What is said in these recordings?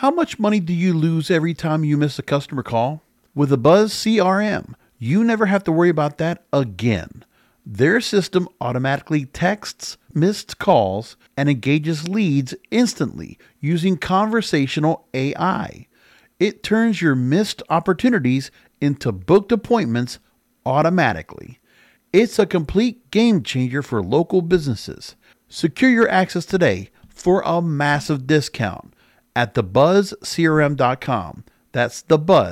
How much money do you lose every time you miss a customer call? With the Buzz CRM, you never have to worry about that again. Their system automatically texts missed calls and engages leads instantly using conversational AI. It turns your missed opportunities into booked appointments automatically. It's a complete game changer for local businesses. Secure your access today for a massive discount at thebuzzcrm.com. That's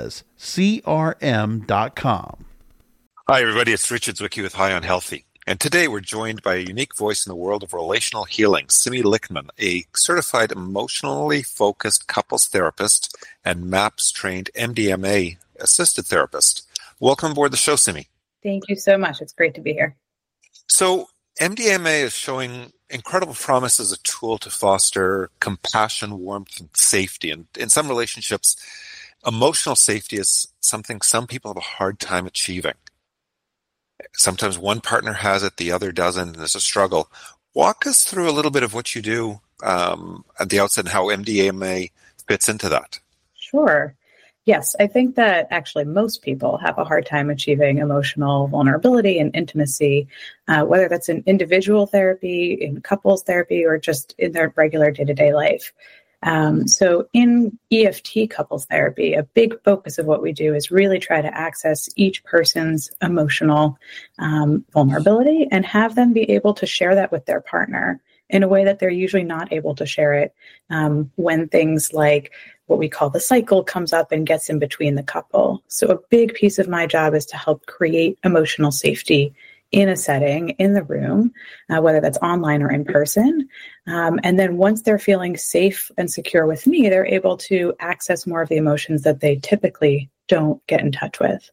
thebuzzcrm.com. Hi, everybody. It's Richard Zwicky with High on Healthy. And today we're joined by a unique voice in the world of relational healing, Simi Lichtman, a certified emotionally focused couples therapist and MAPS-trained MDMA-assisted therapist. Welcome aboard the show, Simi. Thank you so much. It's great to be here. So MDMA is showing incredible promise as a tool to foster compassion, warmth, and safety. And in some relationships, emotional safety is something some people have a hard time achieving. Sometimes one partner has it, the other doesn't, and there's a struggle. Walk us through a little bit of what you do at the outset and how MDMA fits into that. Sure. Yes, I think that actually most people have a hard time achieving emotional vulnerability and intimacy, whether that's in individual therapy, in couples therapy, or just in their regular day-to-day life. So in EFT couples therapy, a big focus of what we do is really try to access each person's emotional vulnerability and have them be able to share that with their partner in a way that they're usually not able to share it when things like what we call the cycle comes up and gets in between the couple. So a big piece of my job is to help create emotional safety in a setting, in the room, whether that's online or in person. And then once they're feeling safe and secure with me, they're able to access more of the emotions that they typically don't get in touch with.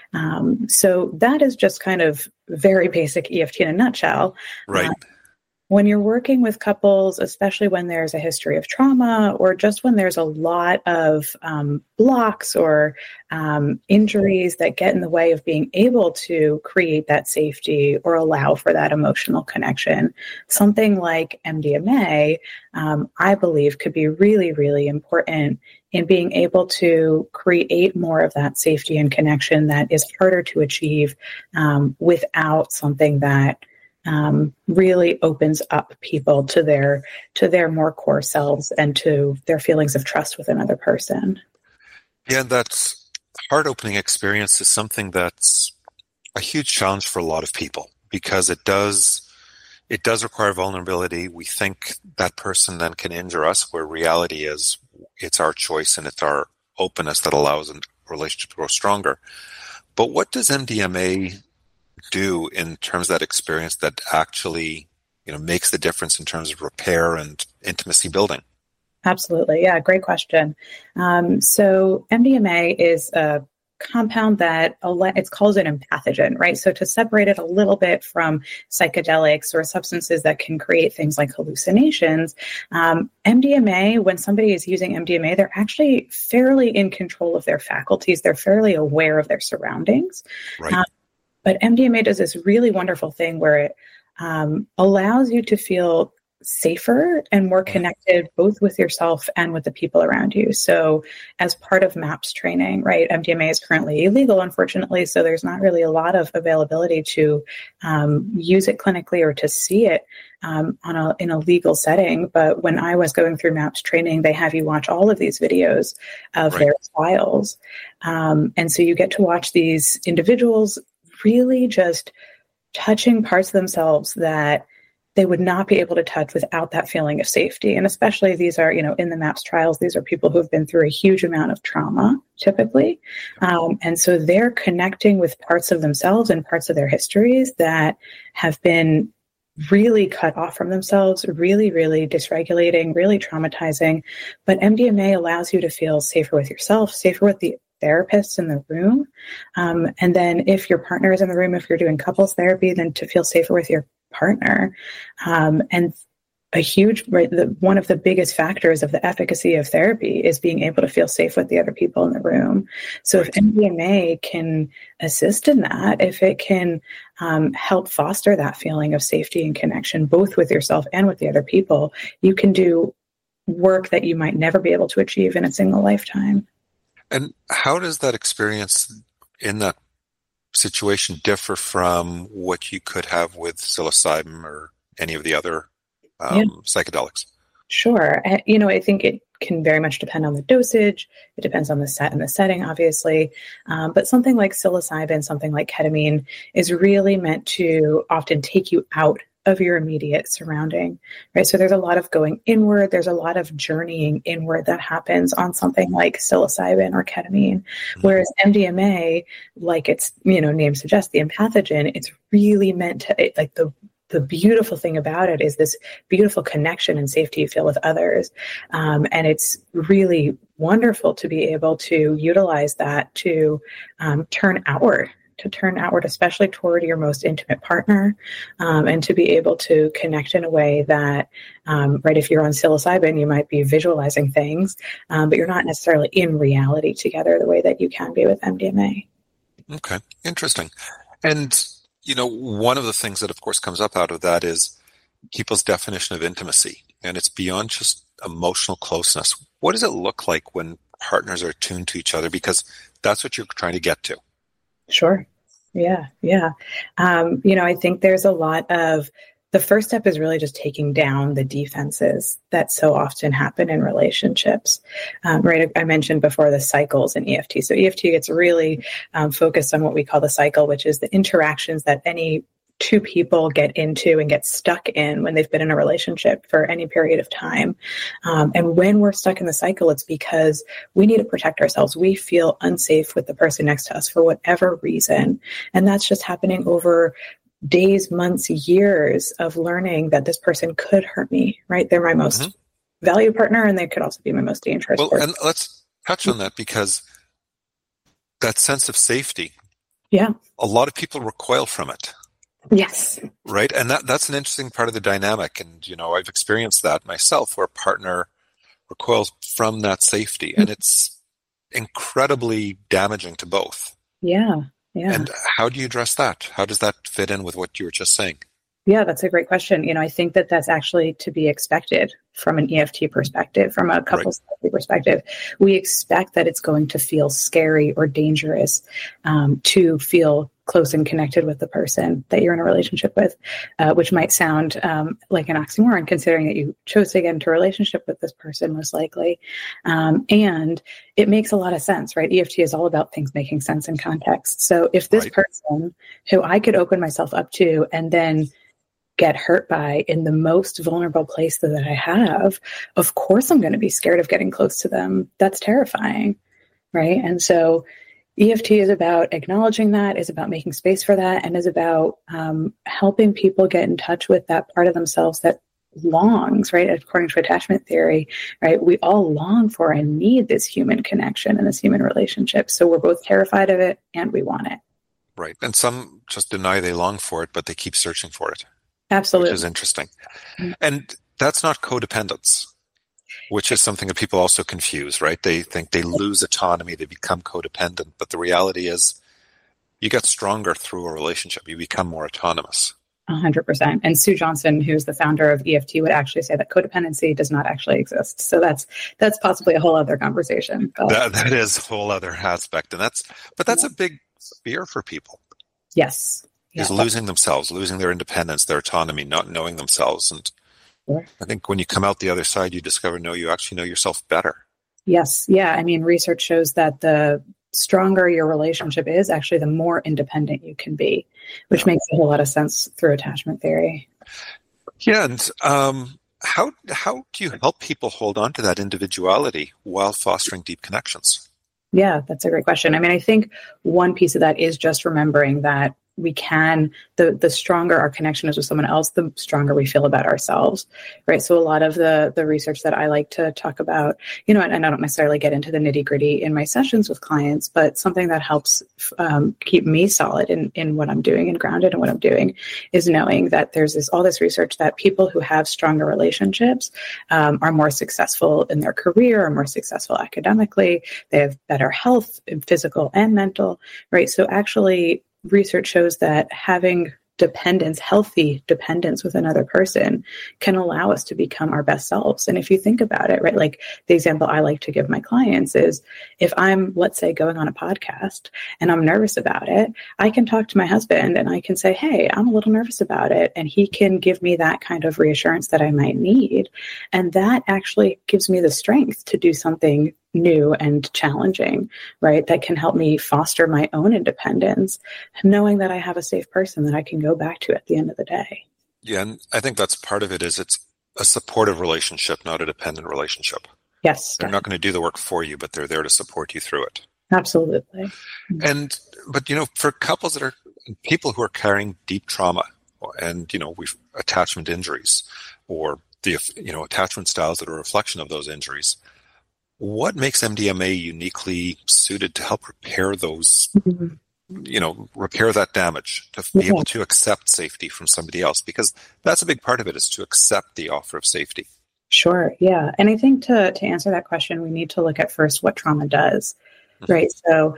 So that is just kind of very basic EFT in a nutshell. Right. When you're working with couples, especially when there's a history of trauma or just when there's a lot of blocks or injuries that get in the way of being able to create that safety or allow for that emotional connection, something like MDMA, I believe could be really, really important in being able to create more of that safety and connection that is harder to achieve without something that really opens up people to their more core selves and to their feelings of trust with another person. Yeah, that's heart-opening experience is something that's a huge challenge for a lot of people because it does require vulnerability. We think that person then can injure us, where reality is it's our choice and it's our openness that allows a relationship to grow stronger. But what does MDMA do in terms of that experience that actually, makes the difference in terms of repair and intimacy building? Absolutely. Yeah, great question. So MDMA is a compound that it's called an empathogen, right? So to separate it a little bit from psychedelics or substances that can create things like hallucinations, MDMA, when somebody is using MDMA, they're actually fairly in control of their faculties. They're fairly aware of their surroundings. Right. But MDMA does this really wonderful thing where it allows you to feel safer and more connected both with yourself and with the people around you. So as part of MAPS training, right, MDMA is currently illegal, unfortunately, so there's not really a lot of availability to use it clinically or to see it in a legal setting. But when I was going through MAPS training, they have you watch all of these videos of their trials. And so you get to watch these individuals really just touching parts of themselves that they would not be able to touch without that feeling of safety. And especially these are, in the MAPS trials, these are people who've been through a huge amount of trauma, typically. And so they're connecting with parts of themselves and parts of their histories that have been really cut off from themselves, really, really dysregulating, really traumatizing. But MDMA allows you to feel safer with yourself, safer with the therapists in the room. And then if your partner is in the room, if you're doing couples therapy, then to feel safer with your partner. And one of the biggest factors of the efficacy of therapy is being able to feel safe with the other people in the room. So if MDMA can assist in that, if it can help foster that feeling of safety and connection, both with yourself and with the other people, you can do work that you might never be able to achieve in a single lifetime. And how does that experience in that situation differ from what you could have with psilocybin or any of the other psychedelics? Sure. I think it can very much depend on the dosage. It depends on the set and the setting, obviously. But something like psilocybin, something like ketamine is really meant to often take you out of your immediate surrounding, right? So there's a lot of going inward. There's a lot of journeying inward that happens on something like psilocybin or ketamine. Whereas MDMA, like its name suggests, the empathogen, it's really meant to, like the beautiful thing about it is this beautiful connection and safety you feel with others. And it's really wonderful to be able to utilize that to turn outward, especially toward your most intimate partner, and to be able to connect in a way that, right, if you're on psilocybin, you might be visualizing things, but you're not necessarily in reality together the way that you can be with MDMA. Okay, interesting. And one of the things that, of course, comes up out of that is people's definition of intimacy. And it's beyond just emotional closeness. What does it look like when partners are attuned to each other? Because that's what you're trying to get to. Sure. Yeah. I think there's a lot of, the first step is really just taking down the defenses that so often happen in relationships. Right. I mentioned before the cycles in EFT. So EFT gets really focused on what we call the cycle, which is the interactions that any two people get into and get stuck in when they've been in a relationship for any period of time. And when we're stuck in the cycle, it's because we need to protect ourselves. We feel unsafe with the person next to us for whatever reason. And that's just happening over days, months, years of learning that this person could hurt me, right? They're my most valued partner, and they could also be my most dangerous person. And let's touch on that, because that sense of safety, a lot of people recoil from it. Yes. Right. And that's an interesting part of the dynamic. And, I've experienced that myself, where a partner recoils from that safety, and it's incredibly damaging to both. Yeah. And how do you address that? How does that fit in with what you were just saying? Yeah, that's a great question. I think that that's actually to be expected from an EFT perspective, from a couples therapy perspective. We expect that it's going to feel scary or dangerous to feel close and connected with the person that you're in a relationship with, which might sound like an oxymoron, considering that you chose to get into a relationship with this person, most likely. And it makes a lot of sense, right? EFT is all about things making sense in context. So if this person who I could open myself up to and then get hurt by in the most vulnerable place that I have, of course I'm going to be scared of getting close to them. That's terrifying, right? And so EFT is about acknowledging that, is about making space for that, and is about helping people get in touch with that part of themselves that longs, right? According to attachment theory, right? We all long for and need this human connection and this human relationship. So we're both terrified of it and we want it. Right. And some just deny they long for it, but they keep searching for it. Absolutely. Which is interesting. And that's not codependence, which is something that people also confuse, right? They think they lose autonomy, they become codependent. But the reality is you get stronger through a relationship. You become more autonomous. 100%. And Sue Johnson, who's the founder of EFT, would actually say that codependency does not actually exist. So that's possibly a whole other conversation. That is a whole other aspect. And that's a big fear for people. Yes. Is losing themselves, losing their independence, their autonomy, not knowing themselves. And I think when you come out the other side, you discover, no, you actually know yourself better. Yes. Yeah. I mean, research shows that the stronger your relationship is, actually, the more independent you can be, which makes a whole lot of sense through attachment theory. Yeah. And how do you help people hold on to that individuality while fostering deep connections? Yeah, that's a great question. I mean, I think one piece of that is just remembering that we can, the stronger our connection is with someone else, the stronger we feel about ourselves, right? So a lot of the research that I like to talk about, and I don't necessarily get into the nitty gritty in my sessions with clients, but something that helps keep me solid in what I'm doing and grounded in what I'm doing is knowing that there's all this research that people who have stronger relationships are more successful in their career, are more successful academically, they have better health, physical and mental, right? So actually, research shows that having dependence, healthy dependence with another person can allow us to become our best selves. And if you think about it, right, like the example I like to give my clients is if I'm, let's say, going on a podcast and I'm nervous about it, I can talk to my husband and I can say, hey, I'm a little nervous about it. And he can give me that kind of reassurance that I might need. And that actually gives me the strength to do something new and challenging, right? That can help me foster my own independence, knowing that I have a safe person that I can go back to at the end of the day. Yeah, and I think that's part of it is it's a supportive relationship, not a dependent relationship. Yes. They're not going to do the work for you, but they're there to support you through it. Absolutely. But for couples that are people who are carrying deep trauma and, we've attachment injuries or the, attachment styles that are a reflection of those injuries, what makes MDMA uniquely suited to help repair those, repair that damage, to be able to accept safety from somebody else? Because that's a big part of it, is to accept the offer of safety. Sure. Yeah. And I think to answer that question, we need to look at first what trauma does, right? So,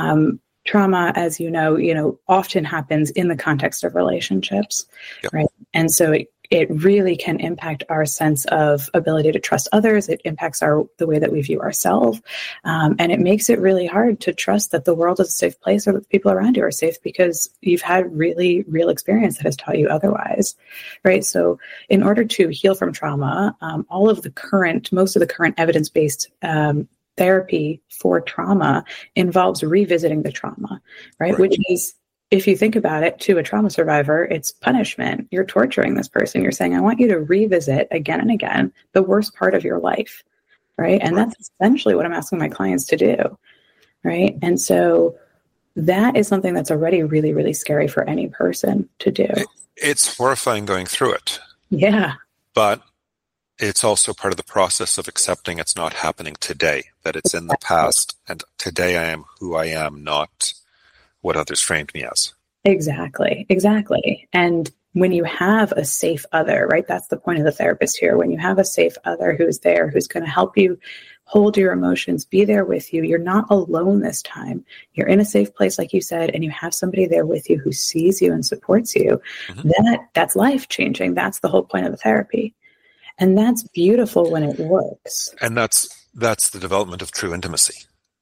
trauma, as you know, often happens in the context of relationships, right? And so it really can impact our sense of ability to trust others. It impacts the way that we view ourselves. And it makes it really hard to trust that the world is a safe place or that the people around you are safe because you've had really real experience that has taught you otherwise, right? So in order to heal from trauma, most of the current evidence-based therapy for trauma involves revisiting the trauma, right? Which is, if you think about it, to a trauma survivor, it's punishment. You're torturing this person. You're saying, I want you to revisit again and again the worst part of your life, right? And that's essentially what I'm asking my clients to do, right? And so that is something that's already really, really scary for any person to do. It's horrifying going through it. Yeah. But it's also part of the process of accepting it's not happening today, that it's in the past, and today I am who I am, not what others framed me as. Exactly. And when you have a safe other, right, that's the point of the therapist here. When you have a safe other who's there, who's going to help you hold your emotions, be there with you, you're not alone this time. You're in a safe place, like you said, and you have somebody there with you who sees you and supports you. That's life-changing. That's the whole point of the therapy. And that's beautiful when it works. And that's the development of true intimacy,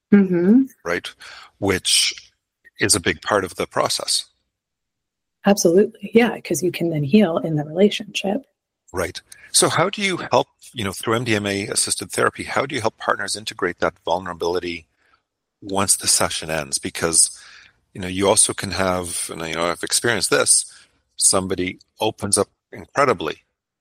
right? Which is a big part of the process. Absolutely. Yeah, because you can then heal in the relationship. Right. So how do you help, through MDMA-assisted therapy, how do you help partners integrate that vulnerability once the session ends? Because, you also can have, and I've experienced this, somebody opens up incredibly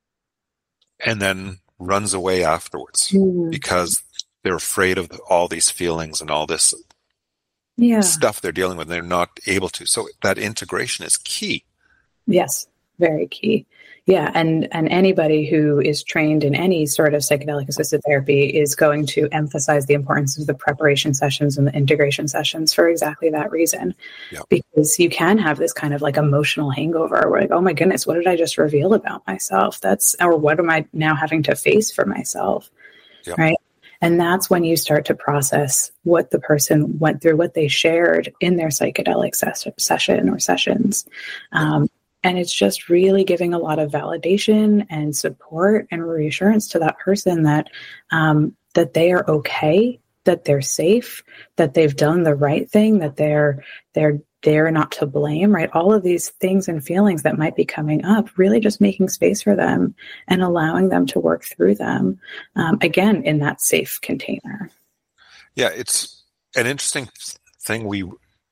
and then runs away afterwards because they're afraid of all these feelings and all this stuff they're dealing with, and they're not able to. So that integration is key. Yes, very key. Yeah, and anybody who is trained in any sort of psychedelic assisted therapy is going to emphasize the importance of the preparation sessions and the integration sessions for exactly that reason. Because you can have this kind of like emotional hangover where like, oh my goodness, what did I just reveal about myself? Or what am I now having to face for myself? Right? And that's when you start to process what the person went through, what they shared in their psychedelic session or sessions. And it's just really giving a lot of validation and support and reassurance to that person that that they are okay, that they're safe, that they've done the right thing, that they're not to blame, right? All of these things and feelings that might be coming up, really just making space for them and allowing them to work through them, again, in that safe container. Yeah, it's an interesting thing.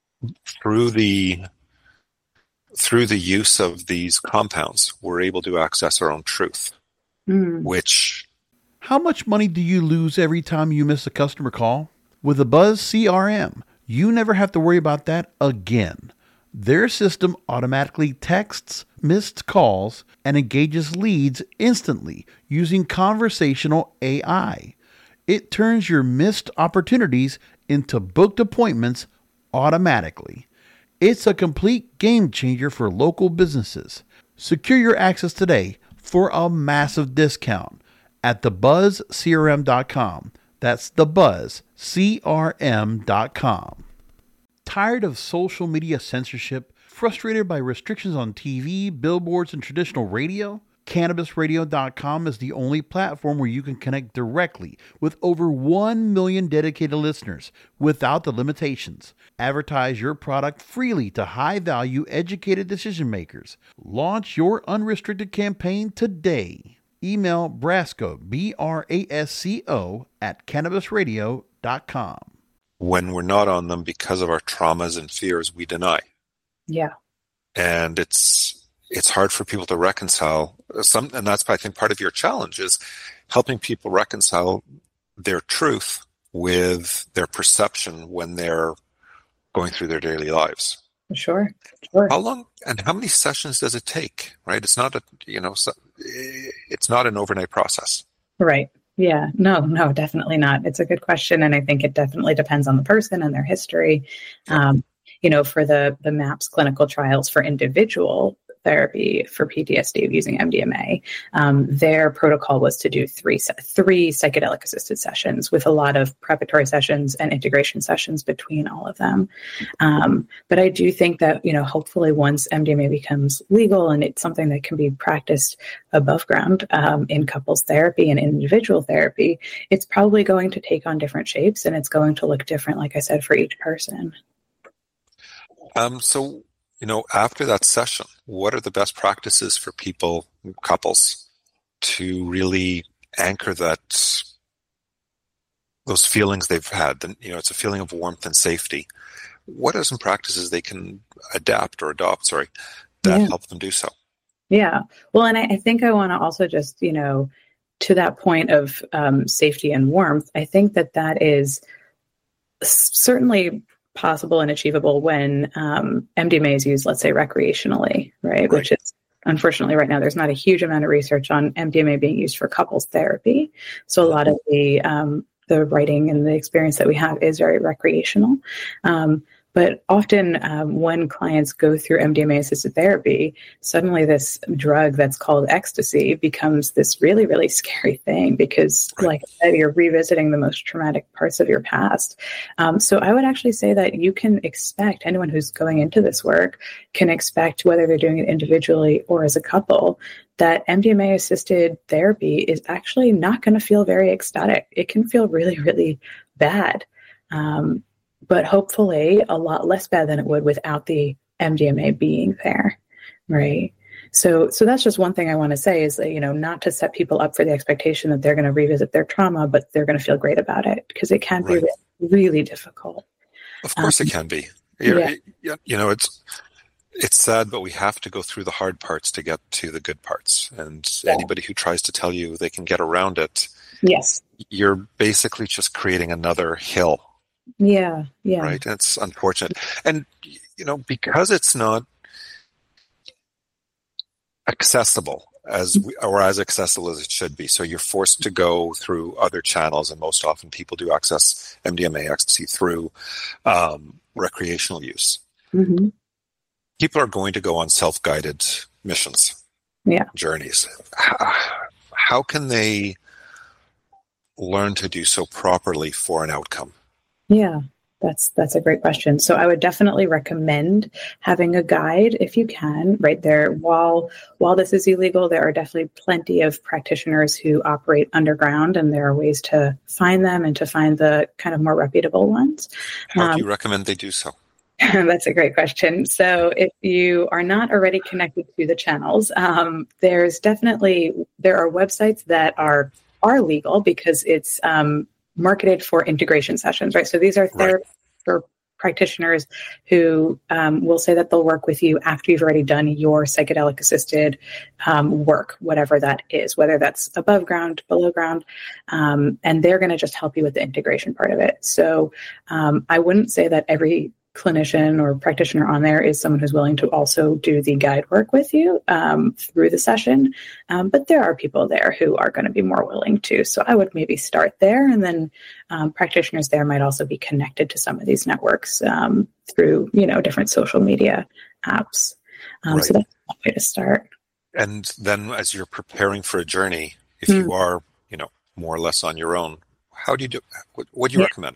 Through the use of these compounds, we're able to access our own truth, which... How much money do you lose every time you miss a customer call? With the Buzz CRM, you never have to worry about that again. Their system automatically texts missed calls and engages leads instantly using conversational AI. It turns your missed opportunities into booked appointments automatically. It's a complete game changer for local businesses. Secure your access today for a massive discount at thebuzzcrm.com. That's thebuzzcrm.com. Tired of social media censorship Frustrated by restrictions on TV, billboards, and traditional radio? CannabisRadio.com is the only platform where you can connect directly with over 1 million dedicated listeners without the limitations. Advertise your product freely to high-value, educated decision makers. Launch your unrestricted campaign today. Email Brasco, Brasco, at CannabisRadio.com. When we're not on them because of our traumas and fears, we deny. Yeah. And it's hard for people to reconcile and that's, I think, part of your challenge is helping people reconcile their truth with their perception when they're going through their daily lives. Sure. How long and how many sessions does it take? Right? It's not it's not an overnight process. Right. Yeah. No, definitely not. It's a good question, and I think it definitely depends on the person and their history. Yeah. For the MAPS clinical trials for individual therapy for PTSD using MDMA, their protocol was to do three psychedelic assisted sessions with a lot of preparatory sessions and integration sessions between all of them. But I do think that, hopefully once MDMA becomes legal and it's something that can be practiced above ground in couples therapy and individual therapy, it's probably going to take on different shapes and it's going to look different, like I said, for each person. So, after that session, what are the best practices for couples, to really anchor those feelings they've had? And, it's a feeling of warmth and safety. What are some practices they can adopt that help them do so? Yeah. Well, and I think I want to also just, to that point of safety and warmth, I think that is certainly possible and achievable when MDMA is used, let's say, recreationally, right? Which is, unfortunately, right now, there's not a huge amount of research on MDMA being used for couples therapy. So a lot of the writing and the experience that we have is very recreational. But often when clients go through MDMA-assisted therapy, suddenly this drug that's called ecstasy becomes this really, really scary thing because, like I said, you're revisiting the most traumatic parts of your past. So I would actually say that you can expect, anyone who's going into this work can expect, whether they're doing it individually or as a couple, that MDMA-assisted therapy is actually not going to feel very ecstatic. It can feel really, really bad. But hopefully a lot less bad than it would without the MDMA being there, right? So that's just one thing I want to say is that, not to set people up for the expectation that they're going to revisit their trauma, but they're going to feel great about it, because it can be really difficult. Of course it can be. It's sad, but we have to go through the hard parts to get to the good parts. And anybody who tries to tell you they can get around it, yes, you're basically just creating another hill. Yeah. Right. It's unfortunate. And, because it's not accessible as accessible as it should be. So you're forced to go through other channels, and most often people do access MDMA ecstasy through recreational use. Mm-hmm. People are going to go on self-guided missions, journeys. How can they learn to do so properly for an outcome? Yeah, that's a great question. So I would definitely recommend having a guide if you can, right there. While this is illegal, there are definitely plenty of practitioners who operate underground, and there are ways to find them and to find the kind of more reputable ones. How do you recommend they do so? That's a great question. So if you are not already connected to the channels, there are websites that are legal because it's marketed for integration sessions, right? So these are therapists or practitioners who will say that they'll work with you after you've already done your psychedelic assisted work, whatever that is, whether that's above ground, below ground, and they're going to just help you with the integration part of it. So I wouldn't say that every clinician or practitioner on there is someone who's willing to also do the guide work with you through the session. But there are people there who are going to be more willing to. So I would maybe start there, and then practitioners there might also be connected to some of these networks through, different social media apps. So that's one way to start. And then as you're preparing for a journey, if you are, more or less on your own, how do you do? What do you recommend?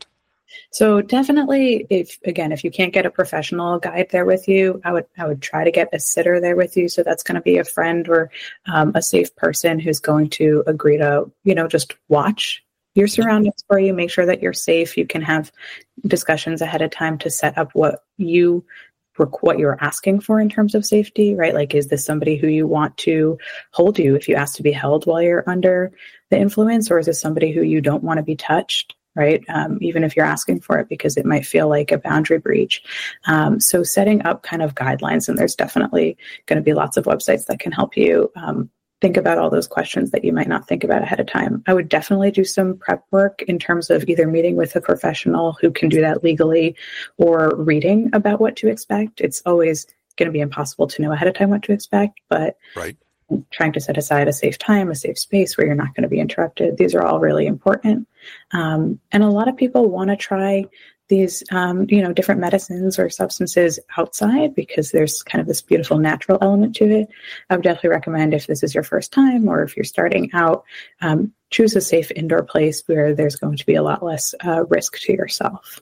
So definitely, if you can't get a professional guide there with you, I would try to get a sitter there with you. So that's going to be a friend or a safe person who's going to agree to, just watch your surroundings for you, make sure that you're safe. You can have discussions ahead of time to set up what you're asking for in terms of safety, right? Like, is this somebody who you want to hold you if you ask to be held while you're under the influence, or is this somebody who you don't want to be touched? Right? Even if you're asking for it, because it might feel like a boundary breach. So setting up kind of guidelines, and there's definitely going to be lots of websites that can help you think about all those questions that you might not think about ahead of time. I would definitely do some prep work in terms of either meeting with a professional who can do that legally or reading about what to expect. It's always going to be impossible to know ahead of time what to expect, but right. Trying to set aside a safe time, a safe space where you're not going to be interrupted. These are all really important. And a lot of people want to try these, different medicines or substances outside because there's kind of this beautiful natural element to it. I would definitely recommend, if this is your first time or if you're starting out, choose a safe indoor place where there's going to be a lot less risk to yourself.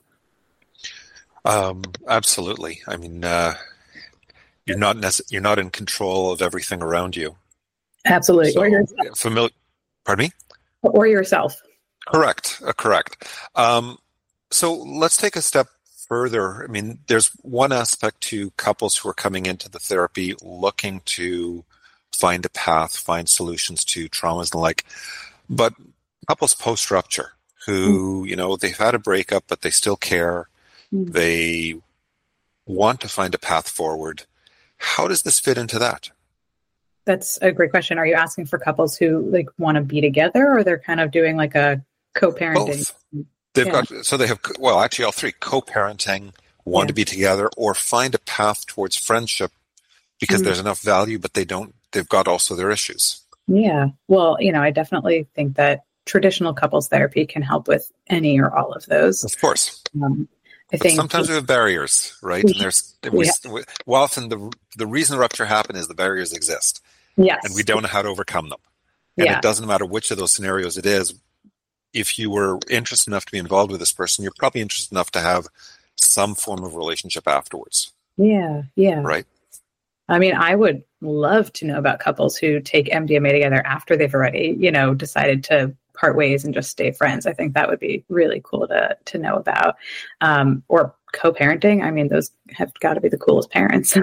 Absolutely. I mean, you're not in control of everything around you. Absolutely. So, or yourself. Pardon me? Or yourself. Correct. So let's take a step further. I mean, there's one aspect to couples who are coming into the therapy looking to find a path, find solutions to traumas and the like. But couples post-rupture who, they've had a breakup, but they still care. They want to find a path forward. How does this fit into that? That's a great question. Are you asking for couples who want to be together, or they're kind of doing like a co-parenting? Both. They have all three: co-parenting, want to be together, or find a path towards friendship because there's enough value, but they've got also their issues. Yeah. Well, I definitely think that traditional couples therapy can help with any or all of those. Of course. I think sometimes we have barriers, right? And often the reason the rupture happened is the barriers exist. Yes. And we don't know how to overcome them. And it doesn't matter which of those scenarios it is. If you were interested enough to be involved with this person, you're probably interested enough to have some form of relationship afterwards. Yeah. Right? I mean, I would love to know about couples who take MDMA together after they've already, decided to part ways and just stay friends. I think that would be really cool to know about. Or co-parenting. I mean, those have got to be the coolest parents.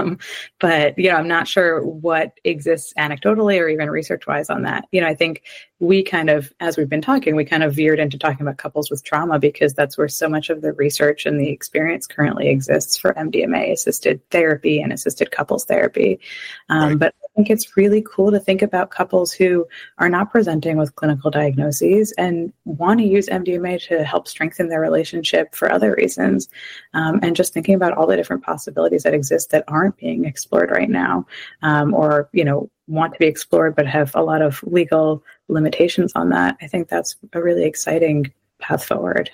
But, I'm not sure what exists anecdotally or even research-wise on that. I think we kind of, as we've been talking, we kind of veered into talking about couples with trauma because that's where so much of the research and the experience currently exists for MDMA-assisted therapy and assisted couples therapy. Right. But I think it's really cool to think about couples who are not presenting with clinical diagnoses and want to use MDMA to help strengthen their relationship for other reasons. And just thinking about all the different possibilities that exist that aren't being explored right now, or, want to be explored but have a lot of legal limitations on that. I think that's a really exciting path forward.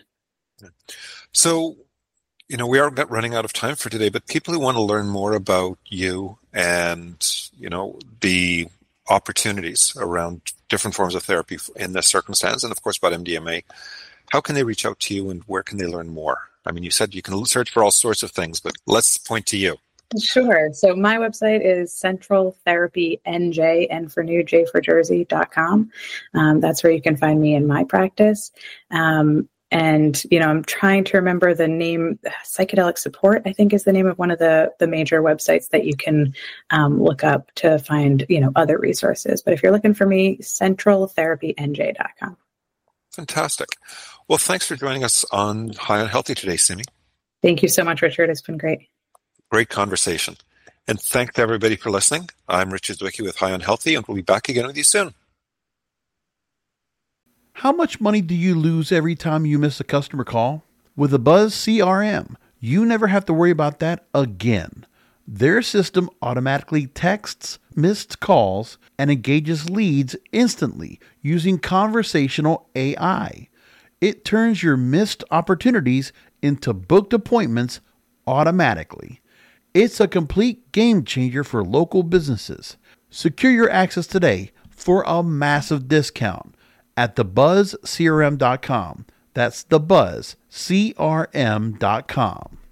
So, we are running out of time for today, but people who want to learn more about you and, the opportunities around different forms of therapy in this circumstance, and of course about MDMA, how can they reach out to you and where can they learn more? I mean, you said you can search for all sorts of things, but let's point to you. Sure. So my website is Central Therapy NJ, N for New, J for Jersey.com. That's where you can find me in my practice. And, I'm trying to remember the name. Psychedelic Support, I think, is the name of one of the major websites that you can look up to find, other resources. But if you're looking for me, centraltherapynj.com. Fantastic. Well, thanks for joining us on High on Healthy today, Simi. Thank you so much, Richard. It's been great. Great conversation. And thanks to everybody for listening. I'm Richard Zwicky with High on Healthy, and we'll be back again with you soon. How much money do you lose every time you miss a customer call? With a Buzz CRM, you never have to worry about that again. Their system automatically texts missed calls and engages leads instantly using conversational AI. It turns your missed opportunities into booked appointments automatically. It's a complete game changer for local businesses. Secure your access today for a massive discount at thebuzzcrm.com. That's thebuzzcrm.com.